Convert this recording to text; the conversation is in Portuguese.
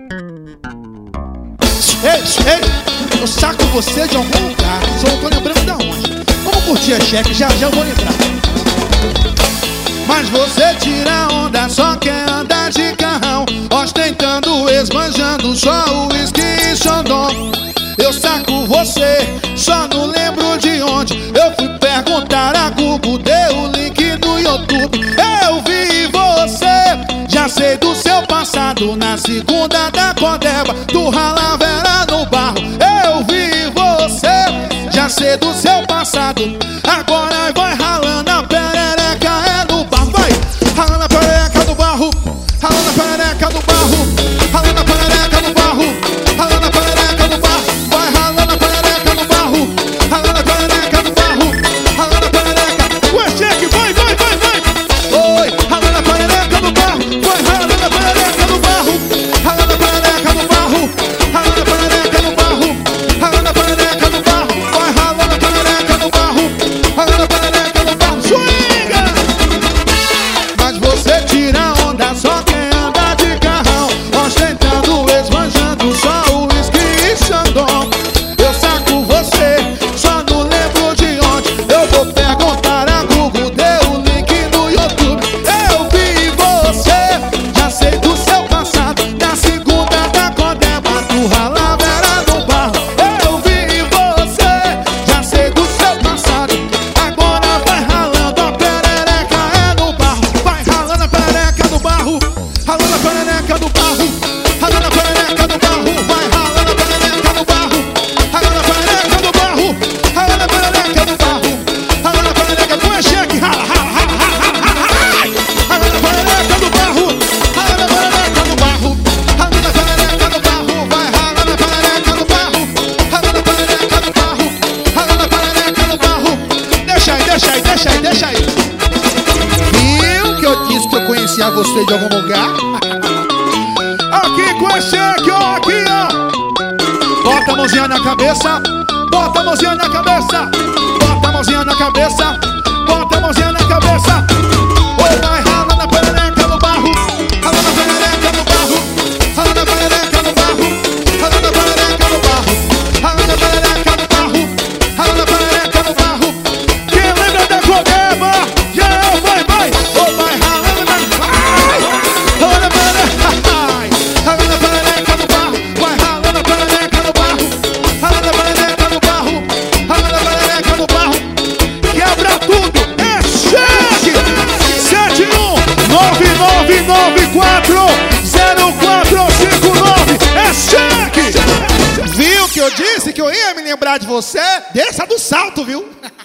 Ei, eu saco você de algum lugar, só não tô lembrando de onde. Vamos curtir a cheque, já eu vou lembrar. Mas você tira onda, só quer andar de carrão, ostentando, esbanjando só o uísque e xandão. Eu saco você, só não lembro de onde. Eu fui perguntar a Google, deu o link no YouTube. Eu vi você, já sei do seu passado. Na segunda da Codeba, do Ralavera no barro. Eu vi você, já sei do seu passado. Agora vai ralando a perereca, é no barro. Vai ralando a perereca no barro, ralando a perereca no barro, ralando a perereca no barro, ralando a perereca no barro. Vai ralando a perereca no barro, ralando a perereca no barro, ralando a perereca. Ué, cheque, vai, vai, vai, vai. Oi, ralando a perereca no barro, vai ralando a perereca no barro, ralando a perereca no barro, ralando a perereca no barro, ralando a perereca no barro. Vai ralando a perereca no barro, ralando a perereca no barro. Swinga! Mas você tira onda, só quem anda de carrão, ostentando, esbanjando só o uísque e xandão. Eu saco você, só não lembro de onde. Eu vou perguntar a Google, deu o link no YouTube. Eu vi você, já sei do seu passado. Na segunda da Codeba, do Ralavera no barro. Eu vi você, já sei do seu passado. Agora vai ralando a perereca, é no barro. Vai ralando a perereca no barro, ralando a perereca no barro, ralando a perereca no barro. Vai ralando a perereca no barro, ralando a perereca no barro, ralando a perereca no barro, ralando a perereca. Põe cheque, rala, rala, rala, rala, rala. Ralando a perereca no barro, ralando a perereca no barro, ralando a perereca no barro. Vai ralando a perereca no barro, ralando a perereca no barro, ralando a perereca no barro. Deixa aí, deixa aí, deixa aí, deixa aí. Viu que eu disse que eu conhecia você de algum lugar? Aqui com a cheque, ó, aqui, ó. Bota a mãozinha na cabeça, bota a mãozinha na cabeça, bota a mãozinha na cabeça, bota a mãozinha na cabeça. Oi, vai ralando a perereca no barro, ralando a perereca no barro, ralando a perereca no barro, ralando a perereca no barro, ralando a perereca no barro, ralando a perereca no barro. Quem lembra da Codeba? Yeah, vai, vai. Oi, vai ralando na... Ai! Ralando a perereca, ai! Ralando a perereca no barro, vai ralando a perereca no barro, ralando a perereca no barro, ralando a perereca no barro. Quebra tudo, é cheque! 71999400459, é cheque! Viu que eu disse que eu ia me lembrar de você? Desça do salto, viu?